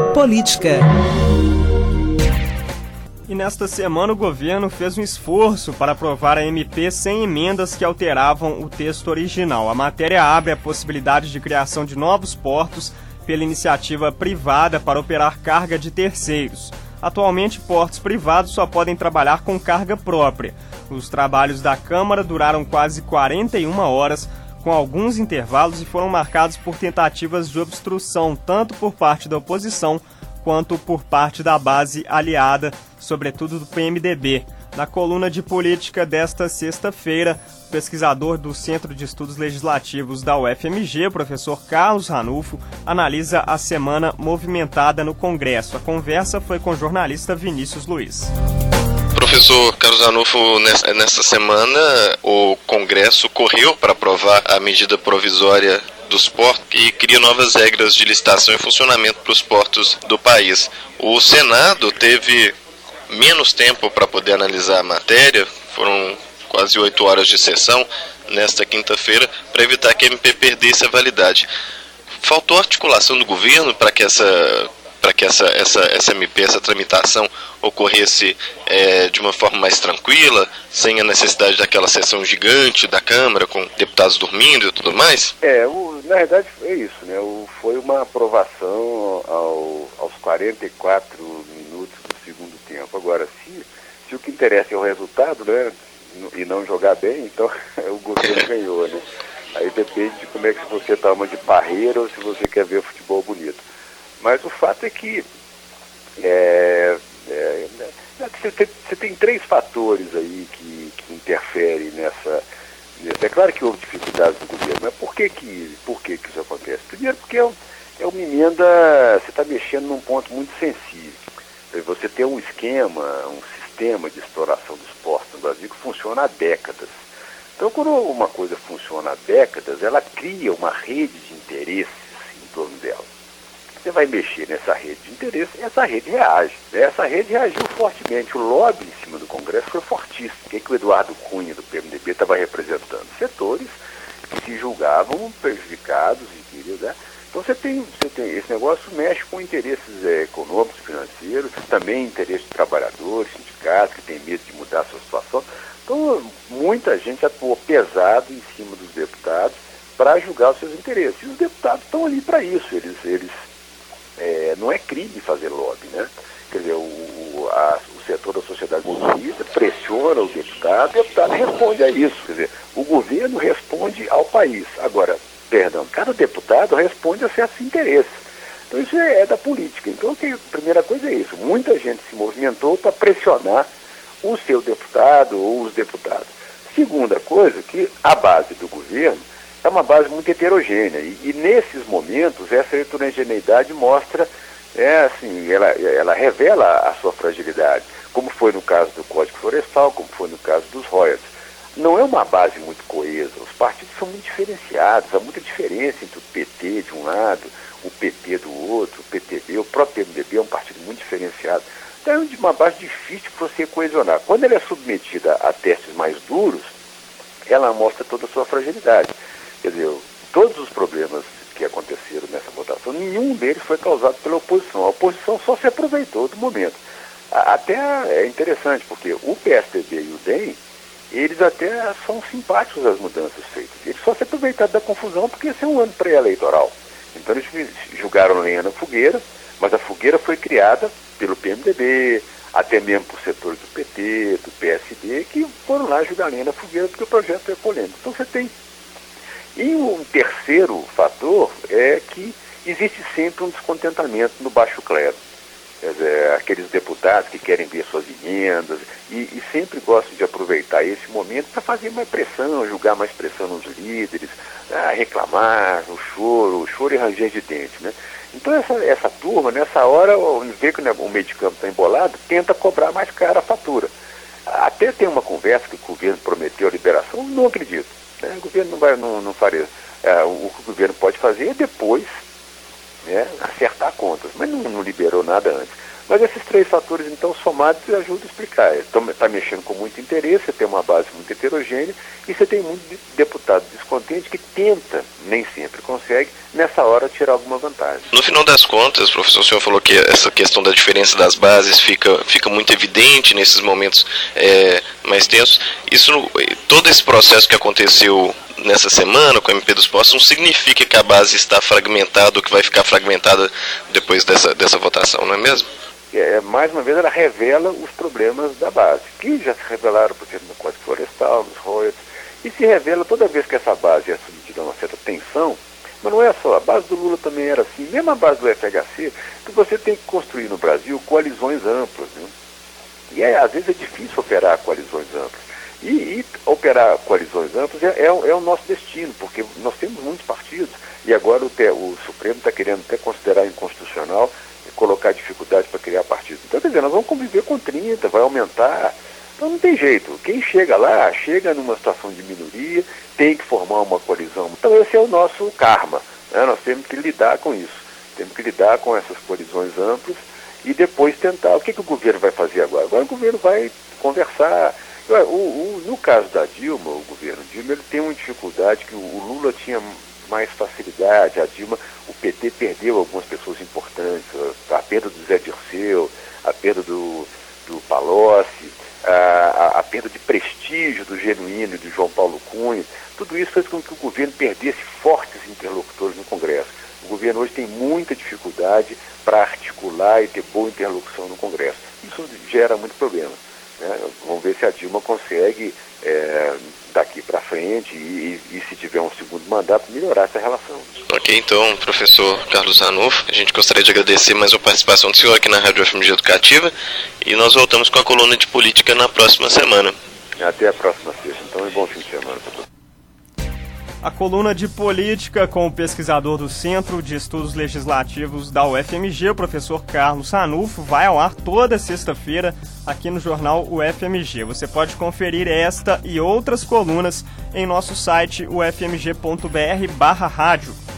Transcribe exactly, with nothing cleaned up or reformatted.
Política. E nesta semana o governo fez um esforço para aprovar a M P sem emendas que alteravam o texto original. A matéria abre a possibilidade de criação de novos portos pela iniciativa privada para operar carga de terceiros. Atualmente, portos privados só podem trabalhar com carga própria. Os trabalhos da Câmara duraram quase quarenta e uma horas, com alguns intervalos, e foram marcados por tentativas de obstrução, tanto por parte da oposição quanto por parte da base aliada, sobretudo do P M D B. Na coluna de política desta sexta-feira, o pesquisador do Centro de Estudos Legislativos da U F M G, o professor Carlos Ranulfo, analisa a semana movimentada no Congresso. A conversa foi com o jornalista Vinícius Luiz. Professor Carlos Ranulfo, nessa semana o Congresso correu para aprovar a medida provisória dos portos que cria novas regras de licitação e funcionamento para os portos do país. O Senado teve menos tempo para poder analisar a matéria, foram quase oito horas de sessão nesta quinta-feira, para evitar que a M P perdesse a validade. Faltou articulação do governo para que essa... para que essa, essa, essa M P, essa tramitação ocorresse é, de uma forma mais tranquila, sem a necessidade daquela sessão gigante da Câmara, com deputados dormindo e tudo mais? É, o, na verdade é isso, né? O, foi uma aprovação ao, aos quarenta e quatro minutos do segundo tempo. Agora, se, se o que interessa é o resultado, né, e não jogar bem, então o governo ganhou, né? Aí depende de como é que você está uma de parreira ou se você quer ver futebol bonito. Mas o fato é que é, é, você, tem, você tem três fatores aí que, que interferem nessa, nessa... É claro que houve dificuldades do governo, mas por que, que, por que, que isso acontece? Primeiro porque é, é uma emenda, você está mexendo num ponto muito sensível. Você tem um esquema, um sistema de exploração dos portos no Brasil que funciona há décadas. Então, quando uma coisa funciona há décadas, ela cria uma rede de interesses em torno dela. Você vai mexer nessa rede de interesse, essa rede reage. Essa rede reagiu fortemente. O lobby em cima do Congresso foi fortíssimo. O que, que o Eduardo Cunha, do P M D B, estava representando? Setores que se julgavam prejudicados, entendeu, né? Então você tem, você tem, esse negócio mexe com interesses é, econômicos, financeiros, também interesses de trabalhadores, sindicatos, que têm medo de mudar a sua situação. Então muita gente atuou pesado em cima dos deputados para julgar os seus interesses. E os deputados estão ali para isso. Eles... eles É, não é crime fazer lobby, né? Quer dizer, o, a, o setor da sociedade movida pressiona o deputado, o deputado responde a isso. Quer dizer, o governo responde ao país. Agora, perdão, cada deputado responde a certos interesses. Então isso é, é da política. Então a primeira coisa é isso. Muita gente se movimentou para pressionar o seu deputado ou os deputados. Segunda coisa, que a base do governo é uma base muito heterogênea e, e nesses momentos essa heterogeneidade mostra, é, assim, ela, ela revela a sua fragilidade, como foi no caso do Código Florestal, como foi no caso dos royalties. Não é uma base muito coesa, os partidos são muito diferenciados, há muita diferença entre o P T de um lado, o P P do outro, o P T B, o próprio P M D B é um partido muito diferenciado. Então é uma base difícil de você coesionar. Quando ela é submetida a testes mais duros, ela mostra toda a sua fragilidade. Quer dizer, todos os problemas que aconteceram nessa votação, nenhum deles foi causado pela oposição. A oposição só se aproveitou do momento. Até é interessante, porque o P S D B e o D E M, eles até são simpáticos às mudanças feitas. Eles só se aproveitaram da confusão porque esse é um ano pré-eleitoral. Então eles jogaram lenha na fogueira, mas a fogueira foi criada pelo P M D B, até mesmo por setores do P T, do P S D, que foram lá jogar lenha na fogueira porque o projeto é polêmico. Então você tem... E um terceiro fator é que existe sempre um descontentamento no baixo clero. Quer dizer, aqueles deputados que querem ver suas emendas e, e sempre gostam de aproveitar esse momento para fazer mais pressão, jogar mais pressão nos líderes, ah, reclamar, o choro, o choro e ranger de dente, né? Então essa, essa turma, nessa hora, vê que o meio de campo está embolado, tenta cobrar mais cara a fatura. Até tem uma conversa que o governo prometeu a liberação, não acredito. Né? O governo não vai, não, não faria. É, o que o governo pode fazer é depois, né, acertar contas, mas não, não liberou nada antes. Mas esses três fatores, então, somados, ajudam a explicar. Está mexendo com muito interesse, você tem uma base muito heterogênea e você tem muito deputado descontente que tenta, nem sempre consegue, nessa hora tirar alguma vantagem. No final das contas, professor, o senhor falou que essa questão da diferença das bases fica, fica muito evidente nesses momentos é, mais tensos. Isso, todo esse processo que aconteceu nessa semana com o M P dos Postos não significa que a base está fragmentada ou que vai ficar fragmentada depois dessa, dessa votação, não é mesmo? É, mais uma vez, ela revela os problemas da base, que já se revelaram, por exemplo, no Código Florestal, nos royalties, e se revela toda vez que essa base é submetida a uma certa tensão. Mas não é só, a base do Lula também era assim, mesmo a base do F H C, que você tem que construir no Brasil coalizões amplas, né? E é, às vezes é difícil operar coalizões amplas. E, e operar coalizões amplas é, é, é o nosso destino, porque nós temos muitos partidos, e agora o, o Supremo está querendo até considerar inconstitucional colocar dificuldade para criar partidos. Então, quer dizer, nós vamos conviver com trinta, vai aumentar. Então não tem jeito. Quem chega lá, chega numa situação de minoria, tem que formar uma coalizão. Então esse é o nosso karma, né? Nós temos que lidar com isso. Temos que lidar com essas coalizões amplas e depois tentar. O que, que o governo vai fazer agora? Agora o governo vai conversar. O, o, no caso da Dilma, o governo Dilma, ele tem uma dificuldade que o, o Lula tinha mais facilidade, a Dilma, o P T perdeu algumas pessoas importantes, a, a perda do Zé Dirceu, a perda do, do Palocci, a, a, a perda de prestígio do Genuíno e do João Paulo Cunha, tudo isso fez com que o governo perdesse fortes interlocutores no Congresso. O governo hoje tem muita dificuldade para articular e ter boa interlocução no Congresso. Isso gera muito problema, né? Vamos ver se a Dilma consegue, é, daqui para frente, e, e, e se tiver um segundo mandato, melhorar essa relação. Ok, então, professor Carlos Ranulfo, a gente gostaria de agradecer mais a participação do senhor aqui na Rádio F M G Educativa, e nós voltamos com a coluna de política na próxima semana. Até a próxima sexta, então, e bom fim de semana para todos. A coluna de política com o pesquisador do Centro de Estudos Legislativos da U F M G, o professor Carlos Ranulfo, vai ao ar toda sexta-feira aqui no jornal U F M G. Você pode conferir esta e outras colunas em nosso site u f m g ponto b r barra rádio.